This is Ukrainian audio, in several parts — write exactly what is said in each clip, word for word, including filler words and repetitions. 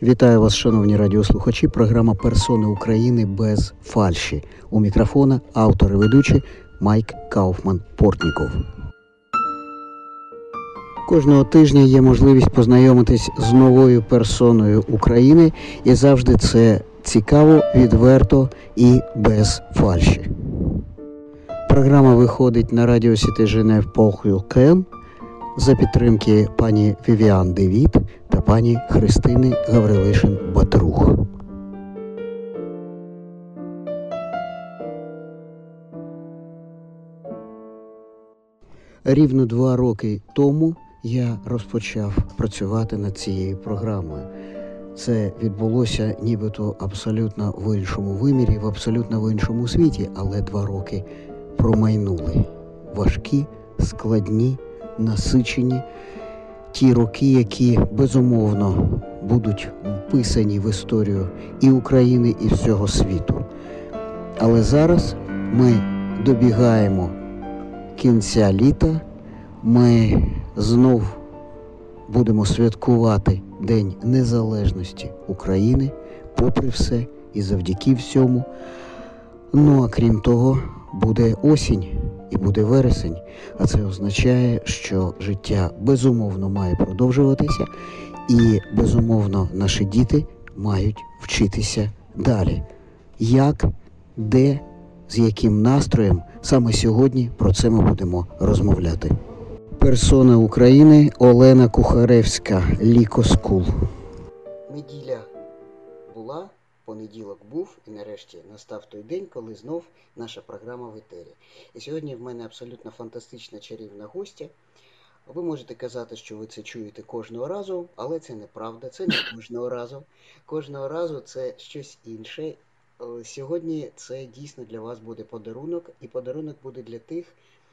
Вітаю вас, шановні радіослухачі. Програма «Персони України без фальші». У мікрофона автор і ведучий Майк Кауфман-Портніков. Кожного тижня є можливість познайомитись з новою персоною України, і завжди це цікаво, відверто і без фальші. Програма виходить на радіосіті Женев Похюлкен за підтримки пані Вівіан Девіт та пані Христини Гаврилишин-Батрух. Рівно два роки тому я розпочав працювати над цією програмою. Це відбулося нібито абсолютно в іншому вимірі, в абсолютно в іншому світі, але два роки промайнули. Важкі, складні, насичені. Ті роки, які, безумовно, будуть вписані в історію і України, і всього світу. Але зараз ми добігаємо кінця літа, ми знов будемо святкувати День Незалежності України, попри все і завдяки всьому. Ну, а крім того, буде осінь і буде вересень, а це означає, що життя безумовно має продовжуватися і безумовно наші діти мають вчитися далі. Як, де, з яким настроєм, саме сьогодні про це ми будемо розмовляти. Персона України Олена Кухаревська, Ліко Скул. Неділя була, понеділок був, і нарешті настав той день, коли знов наша програма в етері. І сьогодні в мене абсолютно фантастична чарівна гостя. Ви можете казати, що ви це чуєте кожного разу, але це неправда, це не кожного разу. Кожного разу це щось інше. Сьогодні це дійсно для вас буде подарунок, і подарунок буде для тих,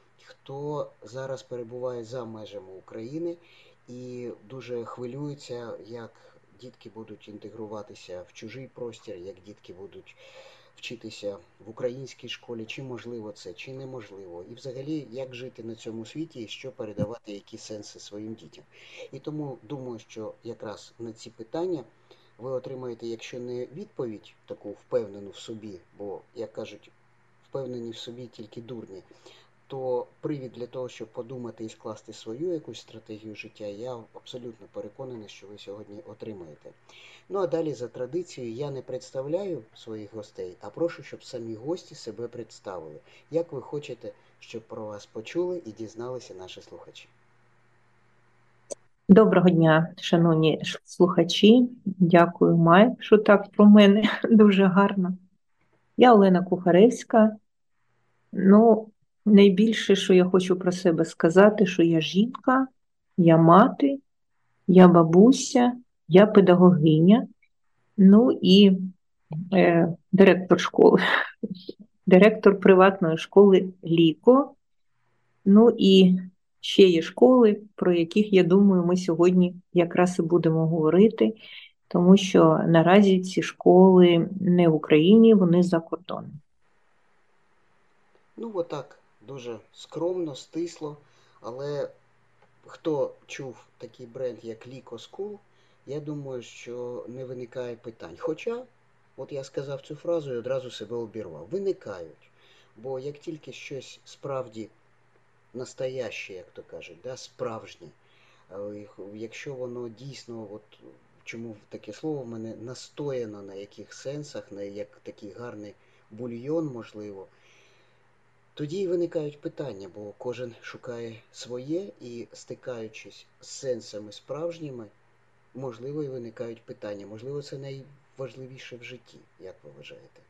хто зараз перебуває за межами України і дуже хвилюється, як дітки будуть інтегруватися в чужий простір, як дітки будуть вчитися в українській школі, чи можливо це, чи неможливо. І взагалі, як жити на цьому світі і що передавати, які сенси своїм дітям. І тому думаю, що якраз на ці питання ви отримаєте, якщо не відповідь таку впевнену в собі, бо, як кажуть, впевнені в собі тільки дурні, то привід для того, щоб подумати і скласти свою якусь стратегію життя, я абсолютно переконаний, що ви сьогодні отримаєте. Ну а далі за традицією я не представляю своїх гостей, а прошу, щоб самі гості себе представили. Як ви хочете, щоб про вас почули і дізналися наші слухачі? Доброго дня, шановні слухачі. Дякую, Майк, що так про мене дуже гарно. Я Олена Кухаревська. Ну, найбільше, що я хочу про себе сказати, що я жінка, я мати, я бабуся, я педагогиня, ну і е, директор школи, директор приватної школи Ліко. Ну і ще є школи, про яких, я думаю, ми сьогодні якраз і будемо говорити, тому що наразі ці школи не в Україні, вони за кордоном. Ну, отак, дуже скромно, стисло, але хто чув такий бренд, як Ліко Скул, я думаю, що не виникає питань. Хоча, от я сказав цю фразу і одразу себе обірвав. Виникають. Бо як тільки щось справді настояще, як то кажуть, да, справжнє, якщо воно дійсно, от чому таке слово в мене, настояно на яких сенсах, на як такий гарний бульйон, можливо, тоді і виникають питання, бо кожен шукає своє і, стикаючись з сенсами справжніми, можливо, і виникають питання. Можливо, це найважливіше в житті, як ви вважаєте?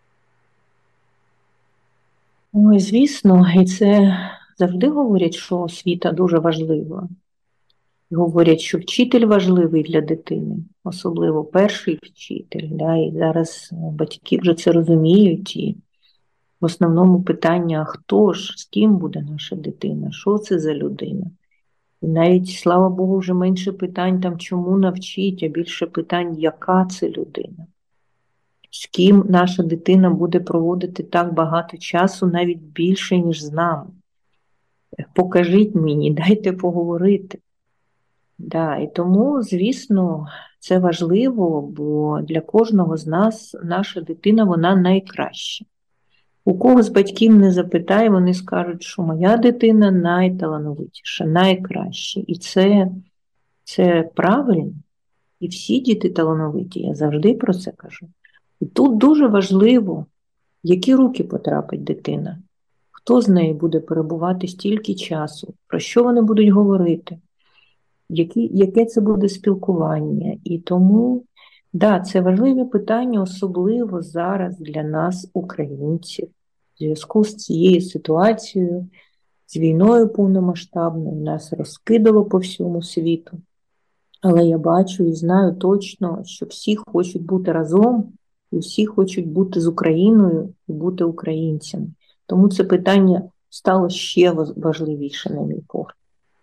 Ой, звісно, і це завжди говорять, що освіта дуже важлива. Говорять, що вчитель важливий для дитини, особливо перший вчитель. Да? І зараз батьки вже це розуміють. І в основному питання, хто ж, з ким буде наша дитина, що це за людина. І навіть, слава Богу, вже менше питань, там, чому навчить, а більше питань, яка це людина. З ким наша дитина буде проводити так багато часу, навіть більше, ніж з нами. Покажіть мені, дайте поговорити. Да, і тому, звісно, це важливо, бо для кожного з нас наша дитина, вона найкраща. У кого з батьків не запитай, вони скажуть, що моя дитина найталановитіша, найкраща. І це, це правильно. І всі діти талановиті, я завжди про це кажу. І тут дуже важливо, в які руки потрапить дитина, хто з нею буде перебувати стільки часу, про що вони будуть говорити, які, яке це буде спілкування. І тому, да, це важливе питання, особливо зараз для нас, українців, в зв'язку з цією ситуацією, з війною повномасштабною, нас розкидало по всьому світу. Але я бачу і знаю точно, що всі хочуть бути разом, і всі хочуть бути з Україною і бути українцями. Тому це питання стало ще важливіше, на мій погляд.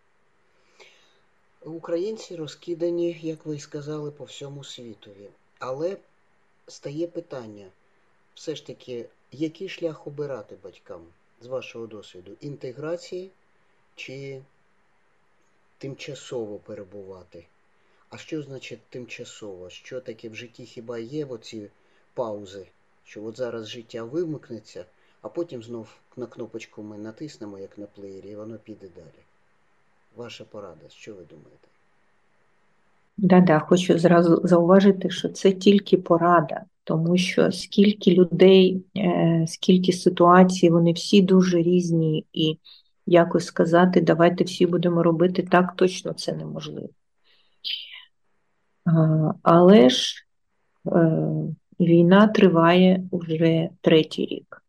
Українці розкидані, як ви сказали, по всьому світові. Але стає питання, все ж таки, який шлях обирати батькам, з вашого досвіду? Інтеграції чи тимчасово перебувати? А що значить тимчасово? Що таке в житті хіба є оці паузи? Що от зараз життя вимикнеться, а потім знов на кнопочку ми натиснемо, як на плеєрі, і воно піде далі. Ваша порада, що ви думаєте? Да-да, хочу зразу зауважити, що це тільки порада, тому що скільки людей, скільки ситуацій, вони всі дуже різні, і якось сказати, давайте всі будемо робити так, точно це неможливо. Але ж війна триває вже третій рік.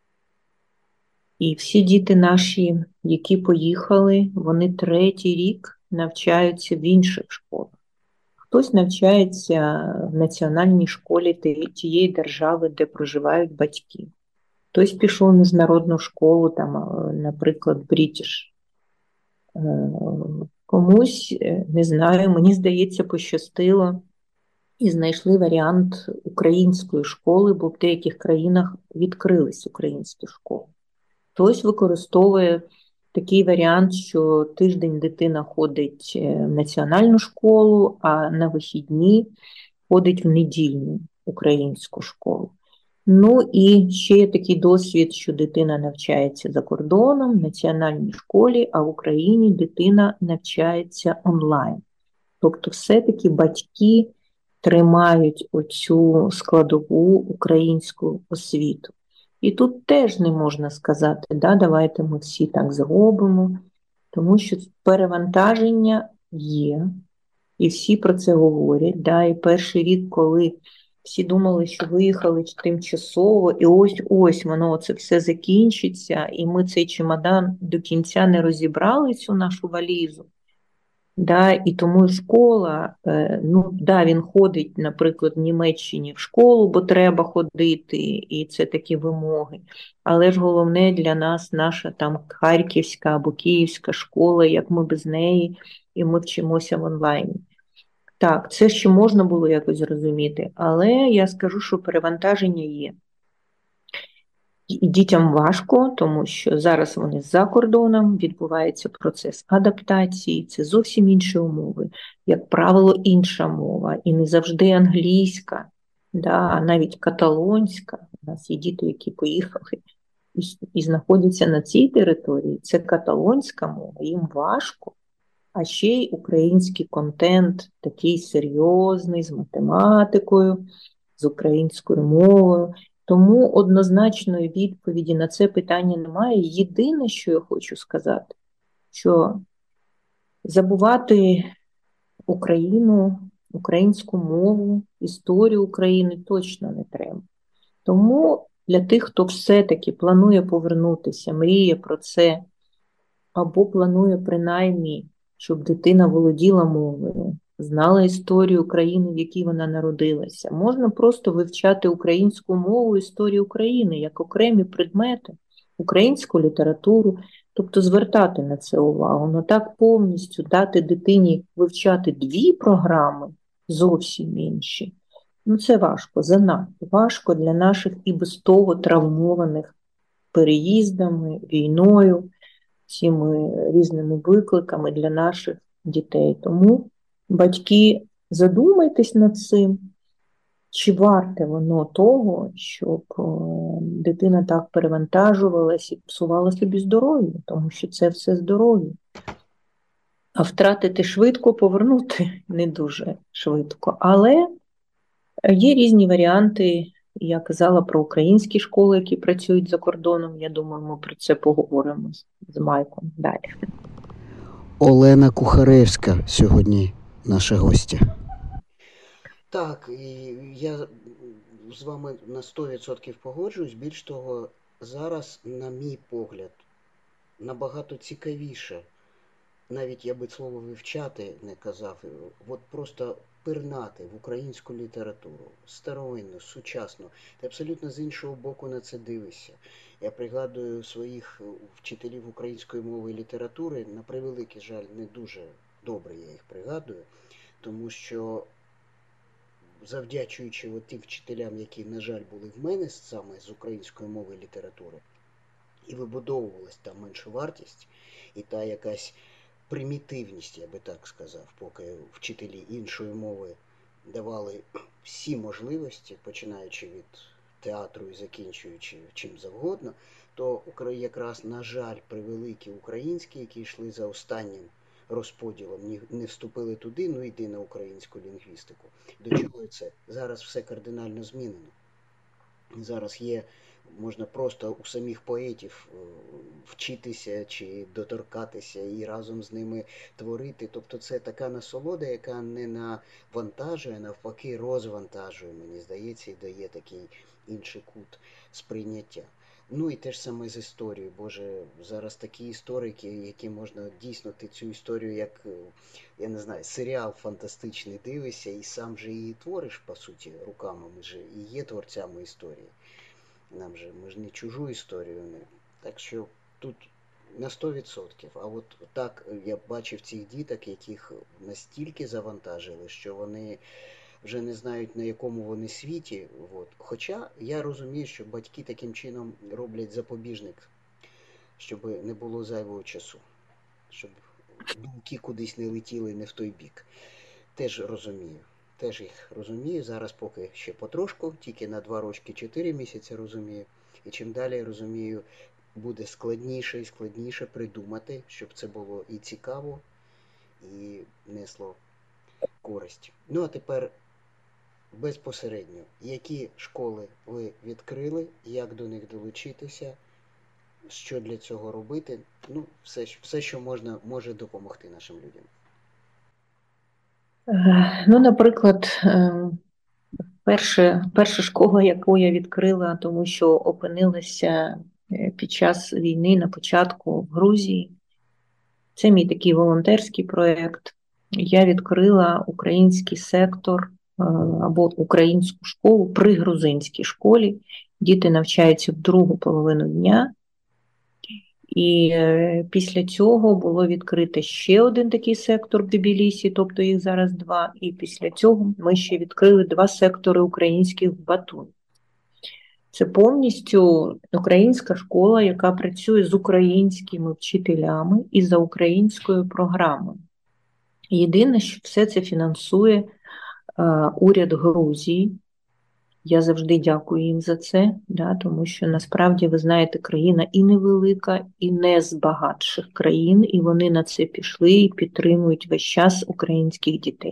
І всі діти наші, які поїхали, вони третій рік навчаються в інших школах. Хтось навчається в національній школі тієї держави, де проживають батьки. Хтось пішов в міжнародну школу, там, наприклад, Брітіш. Комусь, не знаю, мені здається, пощастило і знайшли варіант української школи, бо в деяких країнах відкрились українські школи. Хтось використовує такий варіант, що тиждень дитина ходить в національну школу, а на вихідні ходить в недільну українську школу. Ну і ще є такий досвід, що дитина навчається за кордоном, в національній школі, а в Україні дитина навчається онлайн. Тобто все-таки батьки тримають оцю складову українську освіту. І тут теж не можна сказати, да, давайте ми всі так зробимо, тому що перевантаження є, і всі про це говорять. Да, і перший рік, коли всі думали, що виїхали тимчасово, і ось-ось воно це все закінчиться, і ми цей чемодан до кінця не розібрали, цю нашу валізу. Да, і тому школа, ну, да, він ходить, наприклад, в Німеччині в школу, бо треба ходити, і це такі вимоги. Але ж головне для нас наша там харківська або київська школа, як ми без неї, і ми вчимося в онлайні. Так, це ще можна було якось зрозуміти, але я скажу, що перевантаження є. І дітям важко, тому що зараз вони за кордоном, відбувається процес адаптації, це зовсім інші умови, як правило, інша мова, і не завжди англійська, да, а навіть каталонська. У нас є діти, які поїхали і, і знаходяться на цій території, це каталонська мова, їм важко, а ще й український контент, такий серйозний, з математикою, з українською мовою. Тому однозначної відповіді на це питання немає. Єдине, що я хочу сказати, що забувати Україну, українську мову, історію України точно не треба. Тому для тих, хто все-таки планує повернутися, мріє про це, або планує принаймні, щоб дитина володіла мовою, знала історію країни, в якій вона народилася. Можна просто вивчати українську мову, історію України, як окремі предмети, українську літературу, тобто звертати на це увагу. Но так повністю дати дитині вивчати дві програми, зовсім інші, ну це важко, занадто важко для наших і без того травмованих переїздами, війною, цими різними викликами для наших дітей. Тому батьки, задумайтесь над цим, чи варте воно того, щоб дитина так перевантажувалась і псувала собі здоров'я, тому що це все здоров'я. А втратити швидко, повернути не дуже швидко. Але є різні варіанти. Я казала про українські школи, які працюють за кордоном. Я думаю, ми про це поговоримо з Майком далі. Олена Кухаревська сьогодні наша гостя. Так, і я з вами на сто відсотків погоджуюсь. Більш того, зараз, на мій погляд, набагато цікавіше, навіть я би слово вивчати не казав, от просто пирнати в українську літературу, старовинну, сучасну. Ти абсолютно з іншого боку на це дивишся. Я пригадую своїх вчителів української мови і літератури, на превеликий жаль, не дуже добре я їх пригадую, тому що завдячуючи от тим вчителям, які, на жаль, були в мене саме з української мови і літератури, і вибудовувалась та меншовартість, і та якась примітивність, я би так сказав, поки вчителі іншої мови давали всі можливості, починаючи від театру і закінчуючи чим завгодно, то якраз, на жаль, превеликі українські, які йшли за останнім розподілом, не вступили туди, ну йди на українську лінгвістику. До чого це? Зараз все кардинально змінено. Зараз є, можна просто у самих поетів вчитися чи доторкатися і разом з ними творити. Тобто це така насолода, яка не навантажує, а навпаки розвантажує, мені здається, і дає такий інший кут сприйняття. Ну і те ж саме з історією. Боже, зараз такі історики, які можна дійсно ти цю історію, як, я не знаю, серіал фантастичний дивишся і сам же її твориш, по суті, руками. Ми ж і є творцями історії. Нам же, ми ж не чужу історію. Не. Так що тут на сто відсотків. А от так я бачив цих діток, яких настільки завантажили, що вони вже не знають, на якому вони світі. От. Хоча я розумію, що батьки таким чином роблять запобіжник, щоб не було зайвого часу, щоб думки кудись не летіли не в той бік. Теж розумію. Теж їх розумію. Зараз поки ще потрошку, тільки на два рочки, чотири місяці розумію. І чим далі розумію, буде складніше і складніше придумати, щоб це було і цікаво, і несло користь. Ну, а тепер безпосередньо, які школи ви відкрили, як до них долучитися, що для цього робити, ну, все, все що можна, може допомогти нашим людям. Ну, наприклад, перша, перша школа, яку я відкрила, тому що опинилася під час війни на початку в Грузії, це мій такий волонтерський проєкт. Я відкрила український сектор або українську школу при грузинській школі. Діти навчаються в другу половину дня. І після цього було відкрито ще один такий сектор в Тбілісі, тобто їх зараз два. І після цього ми ще відкрили два сектори українських в Батумі. Це повністю українська школа, яка працює з українськими вчителями і за українською програмою. Єдине, що все це фінансує е, уряд Грузії. Я завжди дякую їм за це, да, тому що насправді, ви знаєте, країна і невелика, і не з багатших країн, і вони на це пішли і підтримують весь час українських дітей.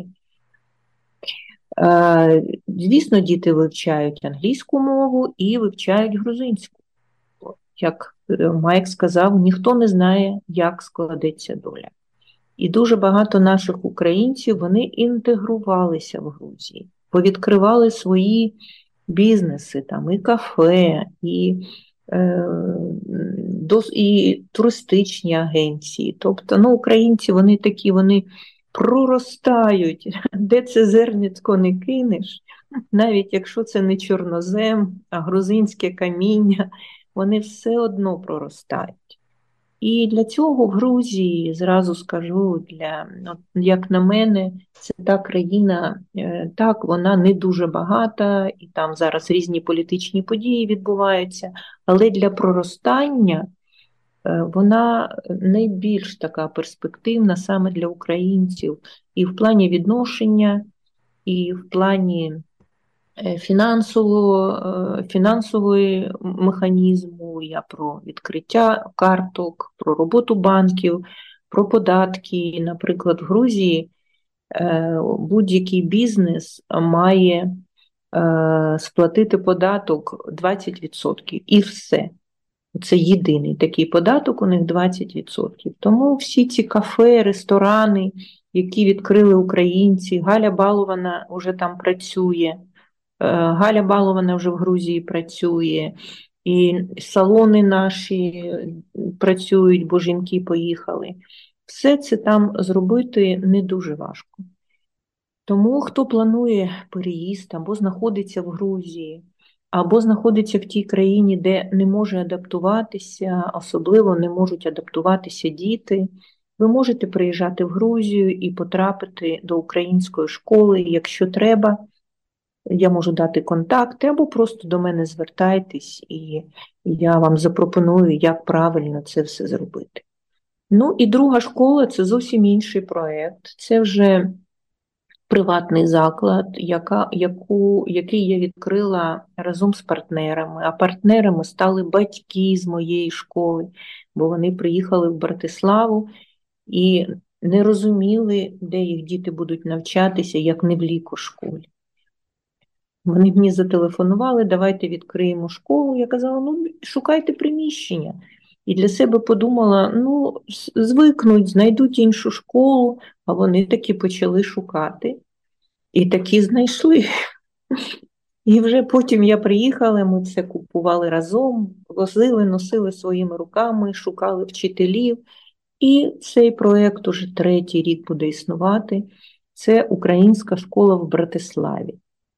Е, звісно, діти вивчають англійську мову і вивчають грузинську. Як Майк сказав, ніхто не знає, як складеться доля. І дуже багато наших українців, вони інтегрувалися в Грузії, повідкривали свої бізнеси, там, і кафе, і, е, дос, і туристичні агенції. Тобто, ну, українці, вони такі, вони проростають, де це зернятко не кинеш, навіть якщо це не чорнозем, а грузинське каміння, вони все одно проростають. І для цього в Грузії, зразу скажу, для, як на мене, це та країна, так, вона не дуже багата, і там зараз різні політичні події відбуваються, але для проростання вона найбільш така перспективна саме для українців і в плані відношення, і в плані фінансового, фінансової механізму, я про відкриття карток, про роботу банків, про податки. Наприклад, в Грузії будь-який бізнес має сплатити податок двадцять відсотків і все. Це єдиний такий податок, у них двадцять відсотків. Тому всі ці кафе, ресторани, які відкрили українці, Галя Балована вже там працює, Галя Балована вже в Грузії працює, і салони наші працюють, бо жінки поїхали. Все це там зробити не дуже важко. Тому хто планує переїзд або знаходиться в Грузії, або знаходиться в тій країні, де не може адаптуватися, особливо не можуть адаптуватися діти, ви можете приїжджати в Грузію і потрапити до української школи, якщо треба. Я можу дати контакти, або просто до мене звертайтесь, і я вам запропоную, як правильно це все зробити. Ну і друга школа – це зовсім інший проєкт. Це вже приватний заклад, яка, яку, який я відкрила разом з партнерами. А партнерами стали батьки з моєї школи, бо вони приїхали в Братиславу і не розуміли, де їх діти будуть навчатися, як не в лікошколі. Вони мені зателефонували, давайте відкриємо школу. Я казала, ну, шукайте приміщення. І для себе подумала, ну, звикнуть, знайдуть іншу школу, а вони таки почали шукати. І таки знайшли. І вже потім я приїхала, ми це купували разом, возили, носили своїми руками, шукали вчителів. І цей проєкт уже третій рік буде існувати. Це українська школа в Братиславі.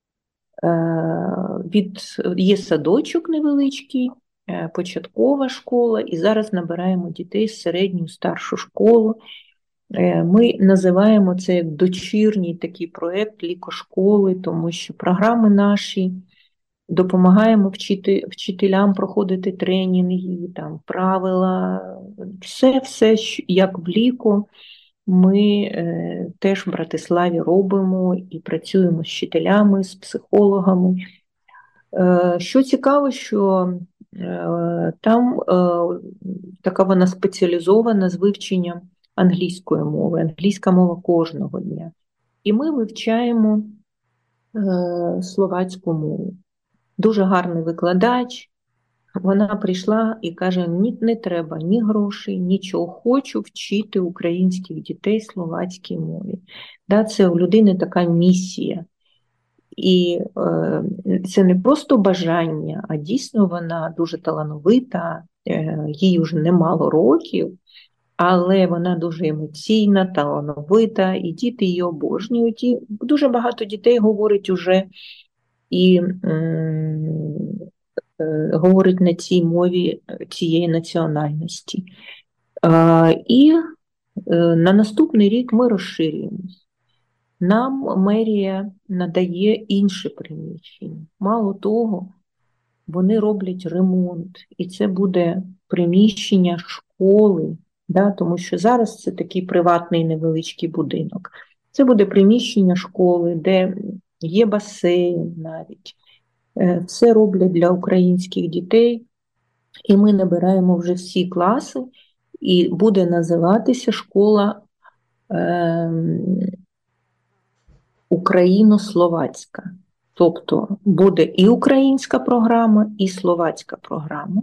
Від, є садочок невеличкий, початкова школа, і зараз набираємо дітей з середню, старшу школу. Ми називаємо це як дочірній такий проєкт лікошколи, тому що програми наші, допомагаємо вчити, вчителям проходити тренінги, там, правила, все, все, як в ліко, ми е, теж в Братиславі робимо і працюємо з вчителями, з психологами. Е, що цікаво, що е, там е, така вона спеціалізована з вивченням англійської мови, англійська мова кожного дня. І ми вивчаємо е, словацьку мову. Дуже гарний викладач. Вона прийшла і каже, ні, не треба ні грошей, нічого, хочу вчити українських дітей словацькій мові. Да, це у людини така місія. І е, це не просто бажання, а дійсно вона дуже талановита, е, їй вже немало років, але вона дуже емоційна, талановита, і діти її обожнюють. І дуже багато дітей говорить уже і м, е, говорить на цій мові цієї національності. Е, і е, на наступний рік ми розширюємось. Нам мерія надає інше приміщення. Мало того, вони роблять ремонт, і це буде приміщення школи, да, тому що зараз це такий приватний невеличкий будинок. Це буде приміщення школи, де є басейн навіть. Все роблять для українських дітей, і ми набираємо вже всі класи, і буде називатися школа е, україно-словацька. Тобто буде і українська програма, і словацька програма.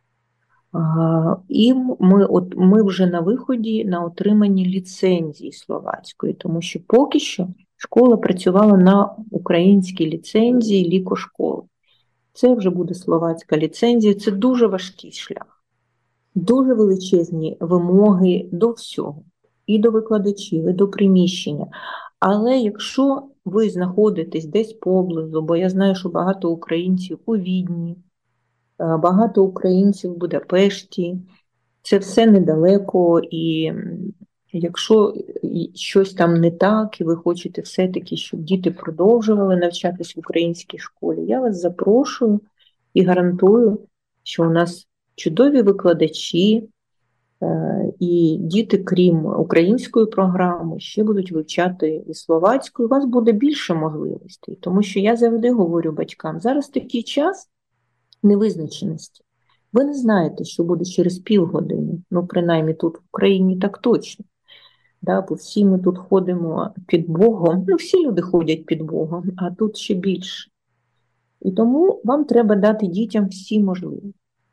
І ми, от, ми вже на виході на отриманні ліцензії словацької, тому що поки що школа працювала на українській ліцензії лікошколи. Це вже буде словацька ліцензія, це дуже важкий шлях. Дуже величезні вимоги до всього. І до викладачів, і до приміщення. Але якщо ви знаходитесь десь поблизу, бо я знаю, що багато українців у Відні, багато українців в Будапешті, це все недалеко, і якщо щось там не так, і ви хочете все-таки, щоб діти продовжували навчатись в українській школі, я вас запрошую і гарантую, що у нас чудові викладачі, І діти, крім української програми, ще будуть вивчати і словацьку, і у вас буде більше можливостей. Тому що я завжди говорю батькам, зараз такий час невизначеності. Ви не знаєте, що буде через півгодини, ну, принаймні тут в Україні так точно. Да, бо всі ми тут ходимо під Богом, ну, всі люди ходять під Богом, а тут ще більше. І тому вам треба дати дітям всі можливості.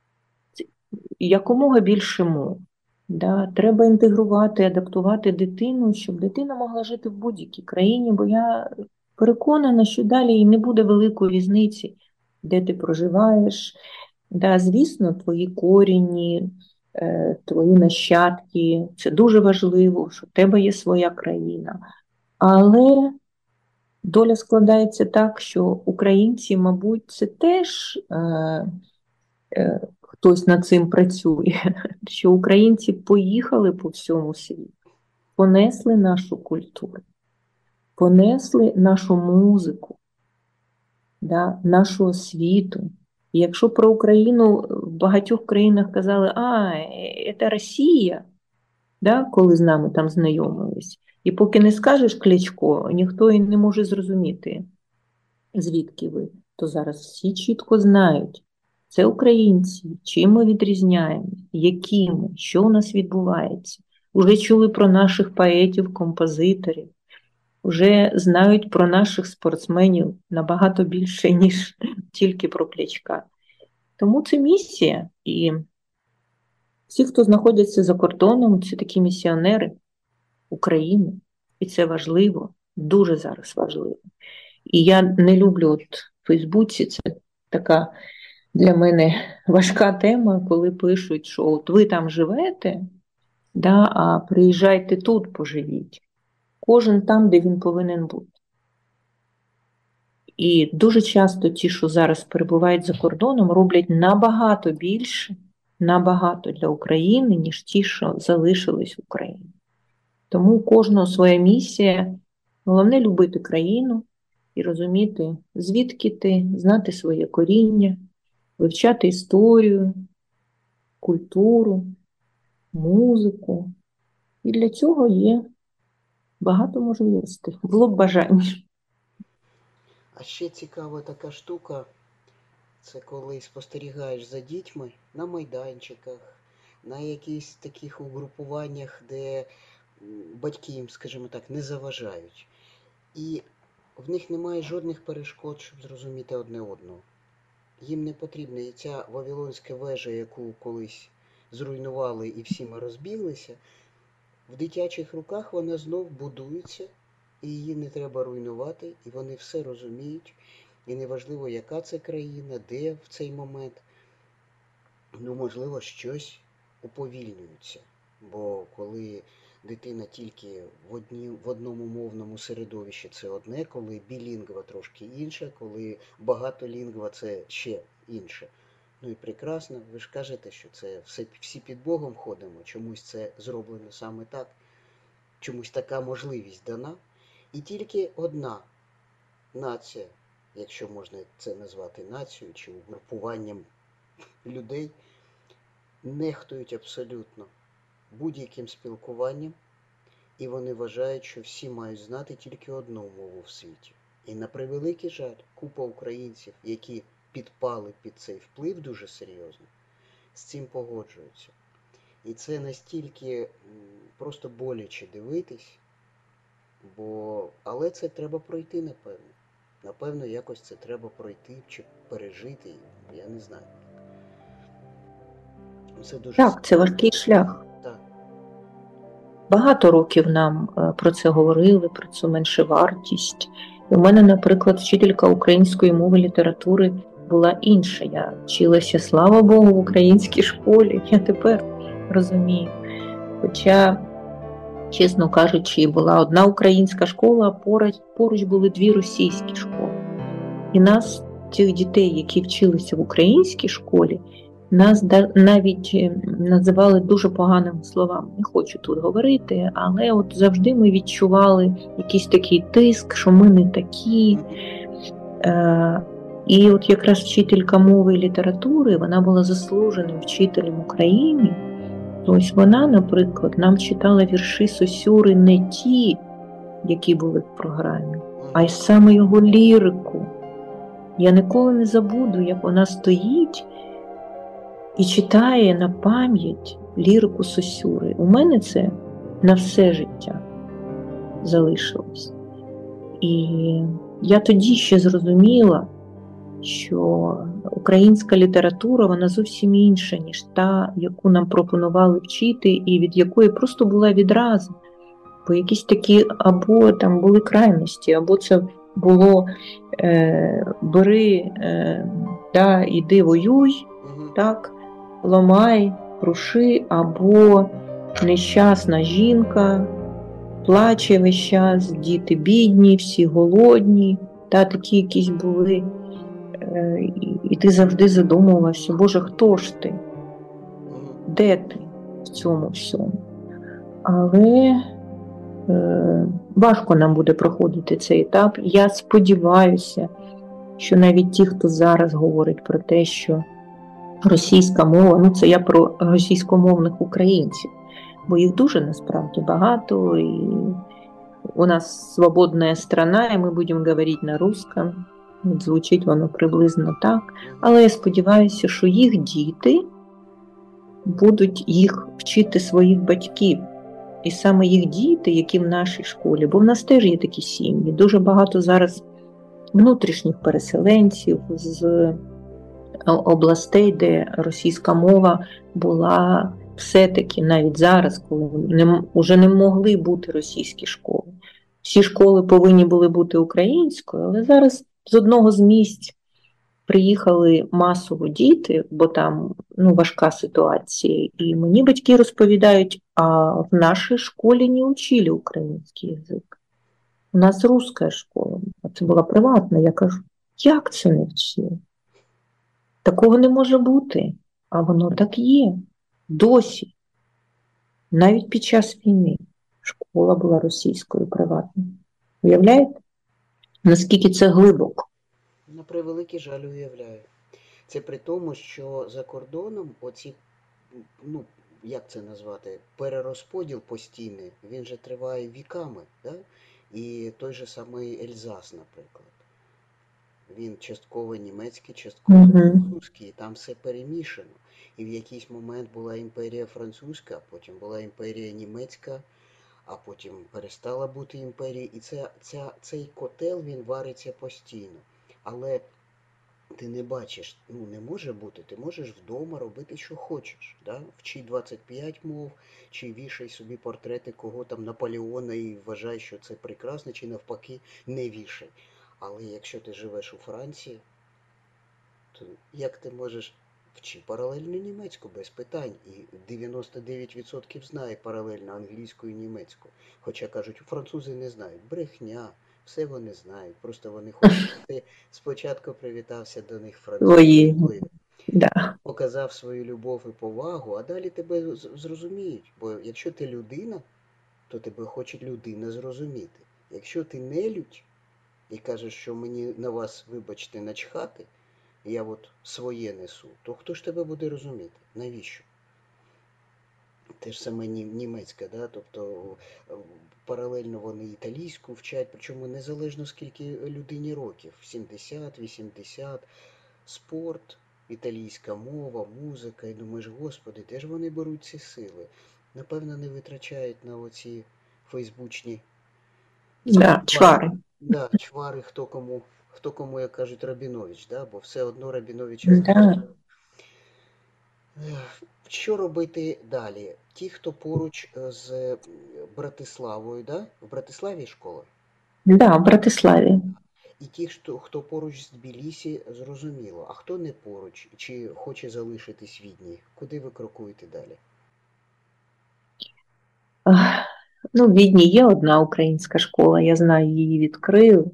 Якомога більше мов. Да, треба інтегрувати, адаптувати дитину, щоб дитина могла жити в будь-якій країні, бо я переконана, що далі і не буде великої різниці, де ти проживаєш. Да, звісно, твої корінні, твої нащадки, це дуже важливо, що в тебе є своя країна. Але доля складається так, що українці, мабуть, це теж е, е, хтось над цим працює, що українці поїхали по всьому світу, понесли нашу культуру, понесли нашу музику, да, нашу освіту. І якщо про Україну в багатьох країнах казали, а, це Росія, да, коли з нами там знайомились, і поки не скажеш Кличко, ніхто і не може зрозуміти, звідки ви, то зараз всі чітко знають, це українці, чим ми відрізняємося, які ми, що у нас відбувається. Уже чули про наших поетів, композиторів, вже знають про наших спортсменів набагато більше, ніж тільки про Кличка. Тому це місія. І всі, хто знаходяться за кордоном, це такі місіонери України. І це важливо, дуже зараз важливо. І я не люблю от в Фейсбуці, це така для мене важка тема, коли пишуть, що от ви там живете, да, а приїжджайте тут, поживіть. Кожен там, де він повинен бути. І дуже часто ті, що зараз перебувають за кордоном, роблять набагато більше, набагато для України, ніж ті, що залишились в Україні. Тому у кожного своя місія. Головне – любити країну і розуміти, звідки ти, знати своє коріння, вивчати історію, культуру, музику. І для цього є багато можливостей. Було б бажання. А ще цікава така штука, це коли спостерігаєш за дітьми на майданчиках, на якихось таких угрупуваннях, де батьки їм, скажімо так, не заважають. І в них немає жодних перешкод, щоб зрозуміти одне одного. Їм не потрібна і ця Вавилонська вежа, яку колись зруйнували і всі ми розбіглися, в дитячих руках вона знов будується, і її не треба руйнувати, і вони все розуміють. І неважливо, яка це країна, де в цей момент, ну, можливо, щось уповільнюється. Бо коли дитина тільки в, одні, в одному мовному середовищі, це одне, коли білінгва трошки інше, коли багатолінгва це ще інше. Ну і прекрасно, ви ж кажете, що це все, всі під Богом ходимо, чомусь це зроблено саме так, чомусь така можливість дана. І тільки одна нація, якщо можна це назвати нацією чи угрупуванням людей, нехтують абсолютно будь-яким спілкуванням, і вони вважають, що всі мають знати тільки одну мову в світі. І на превеликий жаль, купа українців, які підпали під цей вплив дуже серйозно, з цим погоджуються. І це настільки просто боляче дивитись, бо... але це треба пройти, напевно. Напевно, якось це треба пройти чи пережити, я не знаю. Це дуже... Так, це важкий шлях. Так. Багато років нам про це говорили, про цю меншовартість. У мене, наприклад, вчителька української мови літератури була інша. Я вчилася, слава Богу, в українській школі. Я тепер розумію. Хоча, чесно кажучи, була одна українська школа, а поруч, поруч були дві російські школи. І нас, цих дітей, які вчилися в українській школі, нас навіть називали дуже поганими словами. Не хочу тут говорити, але от завжди ми відчували якийсь такий тиск, що ми не такі. І от якраз вчителька мови і літератури, вона була заслуженим вчителем України, Ось вона, наприклад, нам читала вірші Сосюри не ті, які були в програмі, а й саме його лірику. Я ніколи не забуду, як вона стоїть і читає на пам'ять лірику Сосюри. У мене це на все життя залишилось. І я тоді ще зрозуміла, що українська література, вона зовсім інша, ніж та, яку нам пропонували вчити, і від якої просто була відраза. Бо якісь такі, або там були крайності, або це було е, бери, е, да, іди воюй, так, ламай, круши, або нещасна жінка, плаче весь час, діти бідні, всі голодні, та, такі якісь були. І ти завжди задумувався, Боже, хто ж ти? Де ти в цьому всьому? Але е, важко нам буде проходити цей етап. Я сподіваюся, що навіть ті, хто зараз говорить про те, що російська мова, ну це я про російськомовних українців, бо їх дуже насправді багато, і у нас свободна страна, і ми будемо говорити на русском. Звучить воно приблизно так. Але я сподіваюся, що їх діти будуть їх вчити своїх батьків. І саме їх діти, які в нашій школі, бо в нас теж є такі сім'ї, дуже багато зараз внутрішніх переселенців з областей, де російська мова була все-таки навіть зараз, коли не, вже не могли бути російські школи. Всі школи повинні були бути українською, але зараз з одного з місць приїхали масово діти, бо там ну, важка ситуація. І мені батьки розповідають, а в нашій школі не вчили український язик. У нас русська школа, а це була приватна. Я кажу, як це не вчили? Такого не може бути. А воно так є. Досі. Навіть під час війни школа була російською приватною. Уявляєте? Наскільки це глибоко? На превеликий жаль, уявляю. Це при тому, що за кордоном оці, ну, як це назвати, перерозподіл постійний, він же триває віками, да? І той же самий Ельзас, наприклад. Він частково німецький, частково французький, і там все перемішано. І в якийсь момент була імперія французька, потім була імперія німецька, а потім перестала бути імперією. І це, ця, цей котел, він вариться постійно. Але ти не бачиш, ну не може бути, ти можеш вдома робити, що хочеш. Да? Вчи двадцять п'ять мов, чи вішай собі портрети кого там Наполеона і вважай, що це прекрасно, чи навпаки не вішай. Але якщо ти живеш у Франції, то як ти можеш вчи паралельно німецьку без питань. І дев'яносто дев'ять відсотків знає паралельно англійську і німецьку. Хоча кажуть, французи не знають. Брехня. Все вони знають. Просто вони хочуть, щоб ти спочатку привітався до них французькою, да. показав свою любов і повагу, а далі тебе зрозуміють. Бо якщо ти людина, то тебе хоче людина зрозуміти. Якщо ти нелюдь, і кажеш, що мені на вас, вибачте, начхати, я от своє несу, то хто ж тебе буде розуміти? Навіщо? Те ж саме німецька, да? Тобто паралельно вони італійську вчать, причому незалежно скільки людині років, сімдесят, вісімдесят, спорт, італійська мова, музика, і думаєш, господи, де ж вони беруть ці сили? Напевно, не витрачають на оці фейсбучні да, чвари. Да, чвари, хто кому, хто кому, як кажуть, Рабінович, да? Бо все одно Рабіновича да. знають. Що робити далі? Ті, хто поруч з Братиславою, да? В Братиславі школа? Так, да, в Братиславі. І ті, хто, хто поруч з Тбілісі, зрозуміло. А хто не поруч, чи хоче залишитись в Відні? Куди ви крокуєте далі? Ну, в Відні є одна українська школа, я знаю, її відкрили.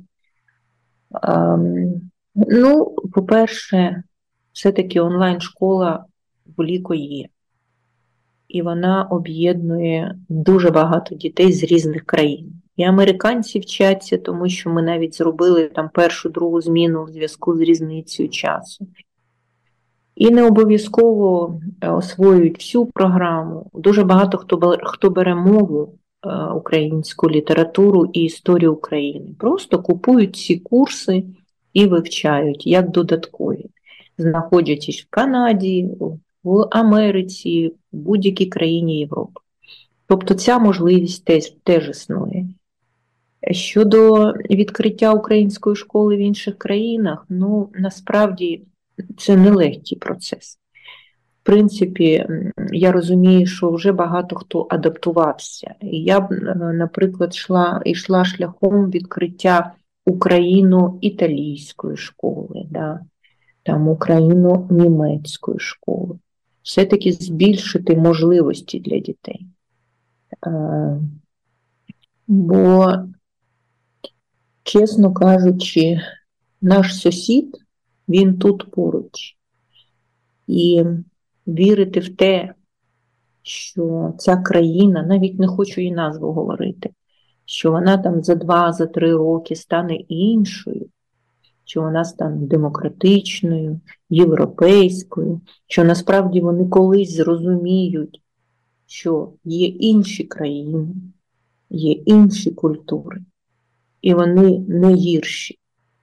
Um, ну, по-перше, все-таки онлайн-школа в Ліко є. І вона об'єднує дуже багато дітей з різних країн. І американці вчаться, тому що ми навіть зробили там першу, другу зміну в зв'язку з різницею часу. І не обов'язково освоюють всю програму. Дуже багато хто, хто бере мову, українську літературу і історію України. Просто купують ці курси і вивчають як додаткові, знаходячись в Канаді, в Америці, в будь-якій країні Європи. Тобто ця можливість теж, теж існує. Щодо відкриття української школи в інших країнах, ну, насправді, це нелегкий процес. В принципі, я розумію, що вже багато хто адаптувався. Я б, наприклад, йшла, йшла шляхом відкриття україно-італійської школи, да, там україно-німецької школи. Все-таки збільшити можливості для дітей. Бо, чесно кажучи, наш сусід, він тут поруч. І вірити в те, що ця країна, навіть не хочу її назву говорити, що вона там за два, за три роки стане іншою, що вона стане демократичною, європейською, що насправді вони колись зрозуміють, що є інші країни, є інші культури, і вони не гірші.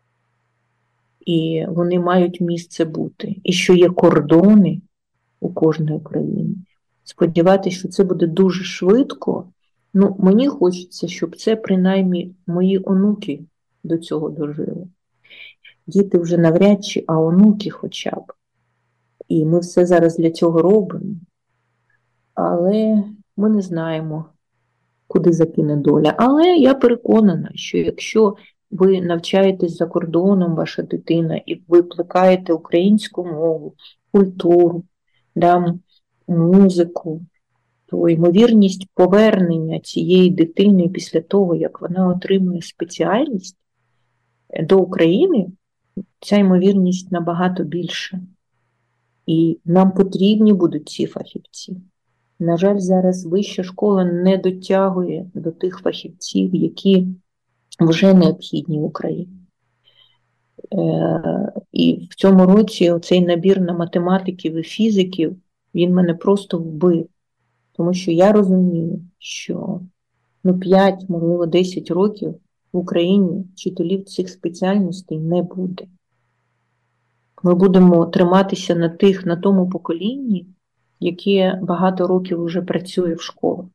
І вони мають місце бути. І що є кордони у кожної країни. Сподіватися, що це буде дуже швидко. Ну, мені хочеться, щоб це принаймні мої онуки до цього дожили. Діти вже навряд чи, а онуки хоча б. І ми все зараз для цього робимо. Але ми не знаємо, куди закине доля. Але я переконана, що якщо ви навчаєтесь за кордоном, ваша дитина, і ви плекаєте українську мову, культуру, да, музику, то ймовірність повернення цієї дитини після того, як вона отримує спеціальність до України, ця ймовірність набагато більша. І нам потрібні будуть ці фахівці. На жаль, зараз вища школа не дотягує до тих фахівців, які вже необхідні в Україні. І в цьому році оцей набір на математиків і фізиків, він мене просто вбив. Тому що я розумію, що ну, п'ять, можливо, десять років в Україні вчителів цих спеціальностей не буде. Ми будемо триматися на тих, на тому поколінні, яке багато років вже працює в школах.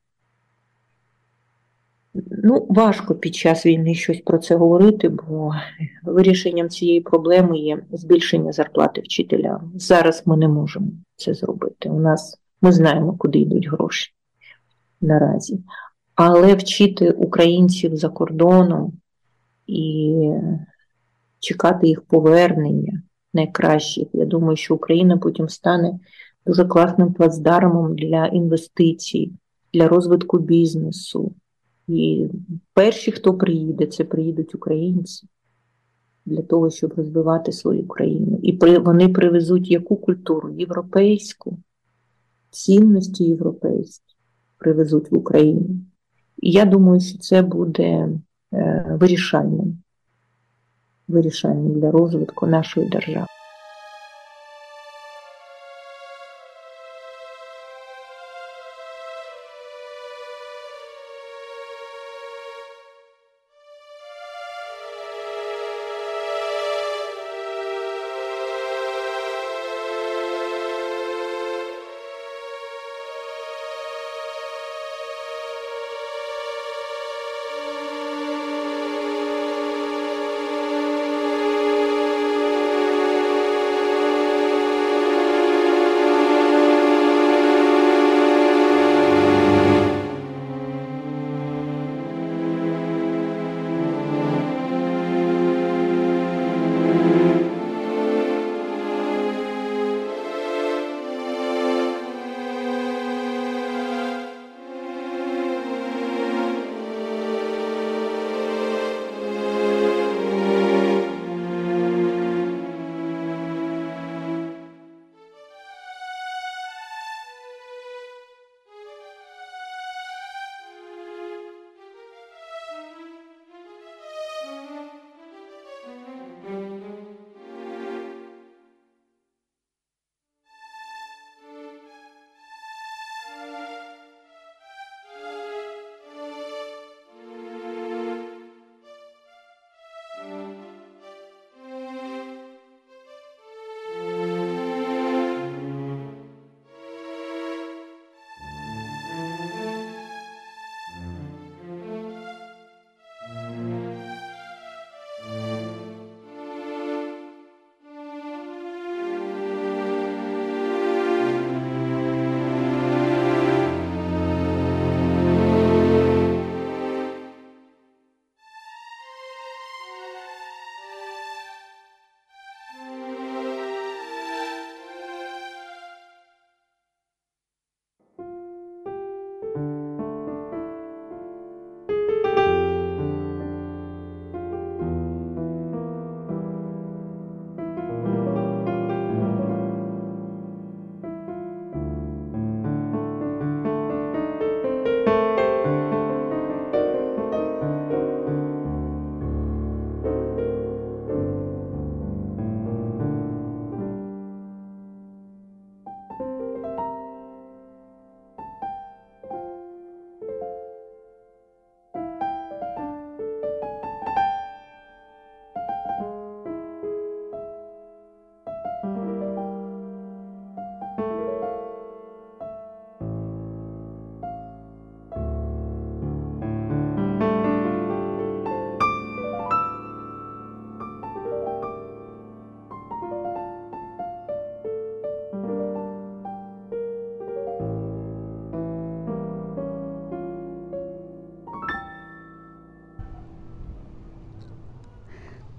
Ну, важко під час війни щось про це говорити, бо вирішенням цієї проблеми є збільшення зарплати вчителям. Зараз ми не можемо це зробити. У нас, ми знаємо, куди йдуть гроші наразі. Але вчити українців за кордоном і чекати їх повернення найкращих, я думаю, що Україна потім стане дуже класним плацдармом для інвестицій, для розвитку бізнесу. І перші, хто приїде, це приїдуть українці для того, щоб розвивати свою країну. І при, вони привезуть яку культуру? Європейську, цінності європейські привезуть в Україну. І я думаю, що це буде е, вирішальним, вирішальним для розвитку нашої держави.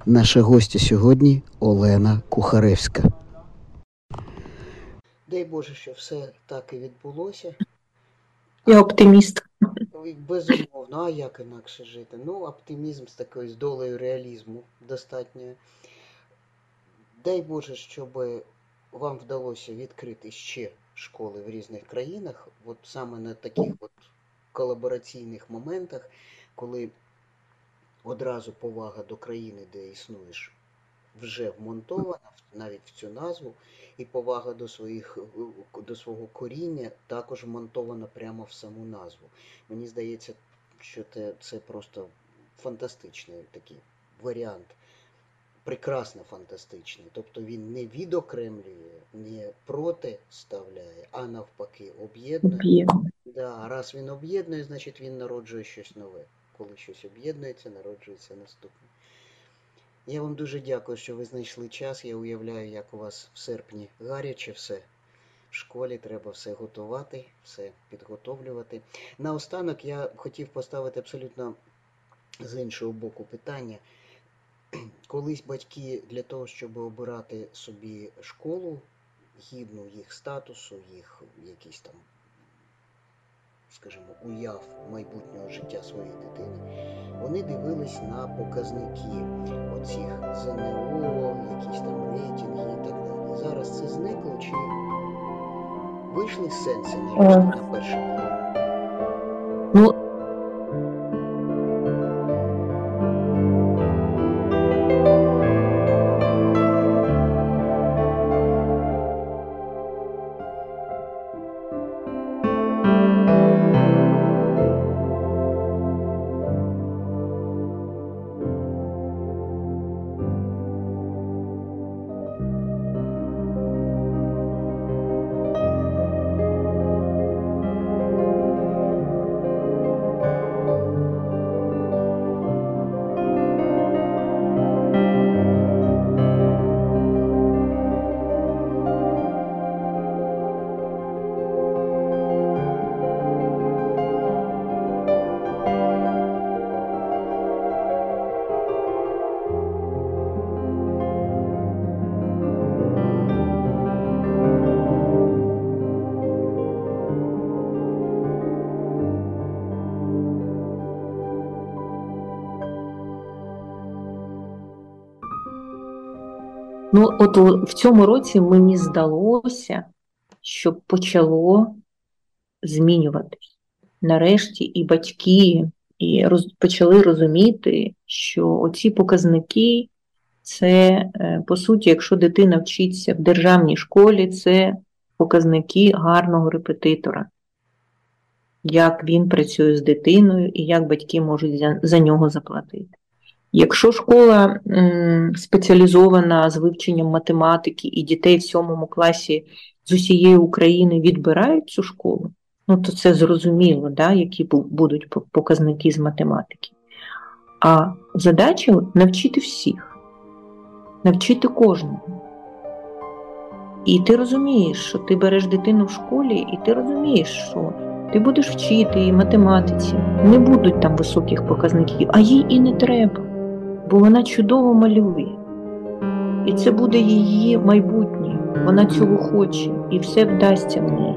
Наша гостя сьогодні Олена Кухаревська. Дай Боже, що все так і відбулося. Я оптиміст. Безумовно, а як інакше жити? Ну, оптимізм з такою з долею реалізму достатньо. Дай Боже, щоб вам вдалося відкрити ще школи в різних країнах, от саме на таких от колабораційних моментах, коли одразу повага до країни, де існуєш, вже вмонтована навіть в цю назву, і повага до своїх, до свого коріння також вмонтована прямо в саму назву. Мені здається, що це, це просто фантастичний такий варіант. Прекрасно фантастичний. Тобто він не відокремлює, не протиставляє, а навпаки об'єднує. Да, раз він об'єднує, значить він народжує щось нове. Коли щось об'єднується, народжується наступне. Я вам дуже дякую, що ви знайшли час. Я уявляю, як у вас в серпні гаряче все. В школі треба все готувати, все підготовлювати. Наостанок я хотів поставити абсолютно з іншого боку питання. Колись батьки для того, щоб обирати собі школу, гідну їх статусу, їх якісь там, скажімо, уяв майбутнього життя своєї дитини, вони дивились на показники оцих ЗНО, якісь там рейтинги і так далі. Зараз це зникло чи вийшли сенси нарешті на перший план? Ну, Ну, от в цьому році мені здалося, що почало змінюватись. Нарешті і батьки і роз, почали розуміти, що оці показники – це, по суті, якщо дитина вчиться в державній школі, це показники гарного репетитора. Як він працює з дитиною і як батьки можуть за, за нього заплатити. Якщо школа м, спеціалізована з вивченням математики і дітей в сьомому класі з усієї України відбирають цю школу, ну то це зрозуміло, да, які будуть показники з математики. А задача навчити всіх, навчити кожного. І ти розумієш, що ти береш дитину в школі, і ти розумієш, що ти будеш вчити її математиці, не будуть там високих показників, а їй і не треба. Бо вона чудово малює. І це буде її майбутнє. Вона цього хоче. І все вдасться в неї.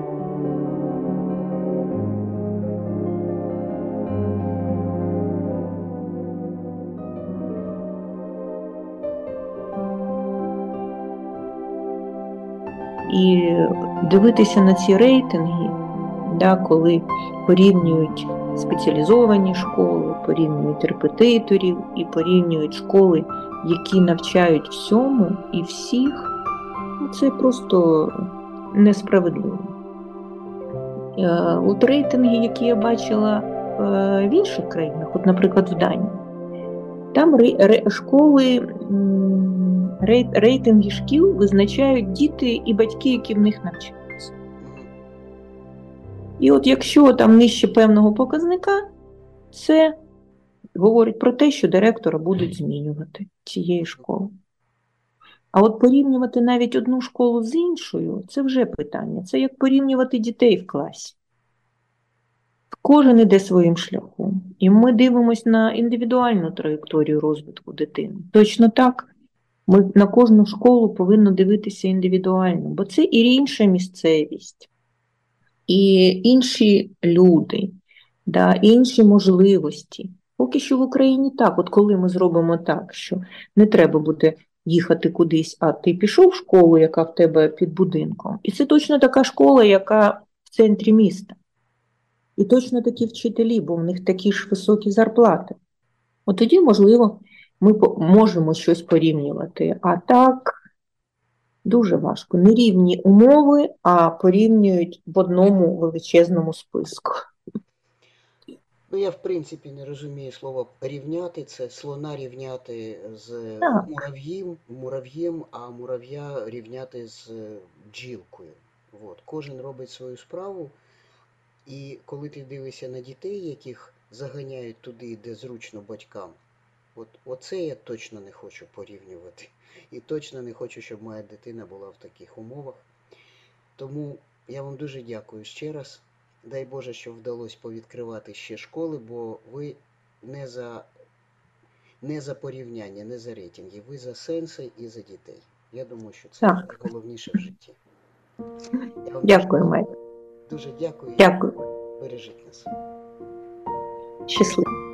І дивитися на ці рейтинги, да, коли порівнюють спеціалізовані школи, порівнюють репетиторів і порівнюють школи, які навчають всьому і всіх, це просто несправедливо. От рейтинги, які я бачила в інших країнах, от, наприклад, в Данії, там школи, рейтинги шкіл визначають діти і батьки, які в них навчаються. І от якщо там нижче певного показника, це говорить про те, що директора будуть змінювати цієї школи. А от порівнювати навіть одну школу з іншою, це вже питання. Це як порівнювати дітей в класі. Кожен іде своїм шляхом. І ми дивимося на індивідуальну траєкторію розвитку дитини. Точно так, ми на кожну школу повинні дивитися індивідуально, бо це і інша місцевість, і інші люди, да, і інші можливості. Поки що в Україні так, от коли ми зробимо так, що не треба буде їхати кудись, а ти пішов в школу, яка в тебе під будинком, і це точно така школа, яка в центрі міста. І точно такі вчителі, бо в них такі ж високі зарплати. От тоді, можливо, ми можемо щось порівнювати. А так, дуже важко. Нерівні умови, а порівнюють в одному величезному списку. Ну, я, в принципі, не розумію слово рівняти. Це слона рівняти з Так. мурав'їм, мурав'їм, а мурав'я рівняти з бджілкою. От. Кожен робить свою справу. І коли ти дивишся на дітей, яких заганяють туди, де зручно батькам, от оце я точно не хочу порівнювати. І точно не хочу, щоб моя дитина була в таких умовах. Тому я вам дуже дякую ще раз. Дай Боже, що вдалося повідкривати ще школи, бо ви не за, не за порівняння, не за рейтинги. Ви за сенси і за дітей. Я думаю, що це Так. найголовніше в житті. Я вам Дякую, дуже, Майк. дуже дякую. Дякую. Бережіть нас. Щасливо.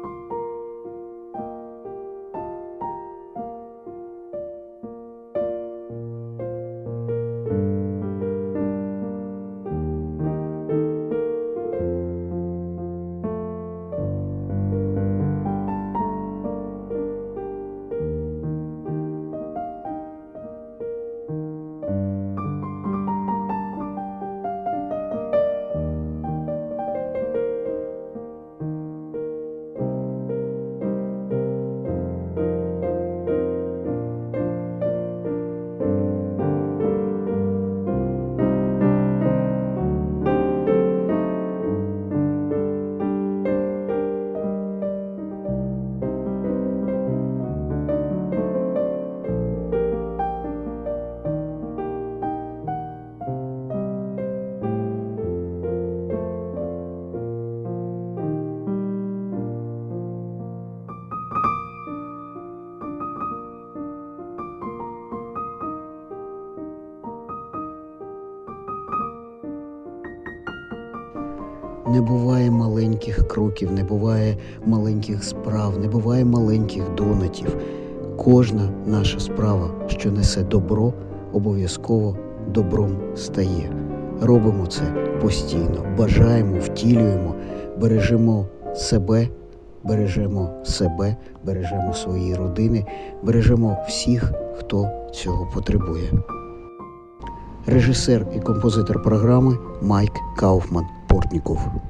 Не буває маленьких кроків, не буває маленьких справ, не буває маленьких донатів. Кожна наша справа, що несе добро, обов'язково добром стає. Робимо це постійно, бажаємо, втілюємо, бережемо себе, бережемо себе, бережемо свої родини, бережемо всіх, хто цього потребує. Режисер і композитор програми Майк Кауфман-Портніков.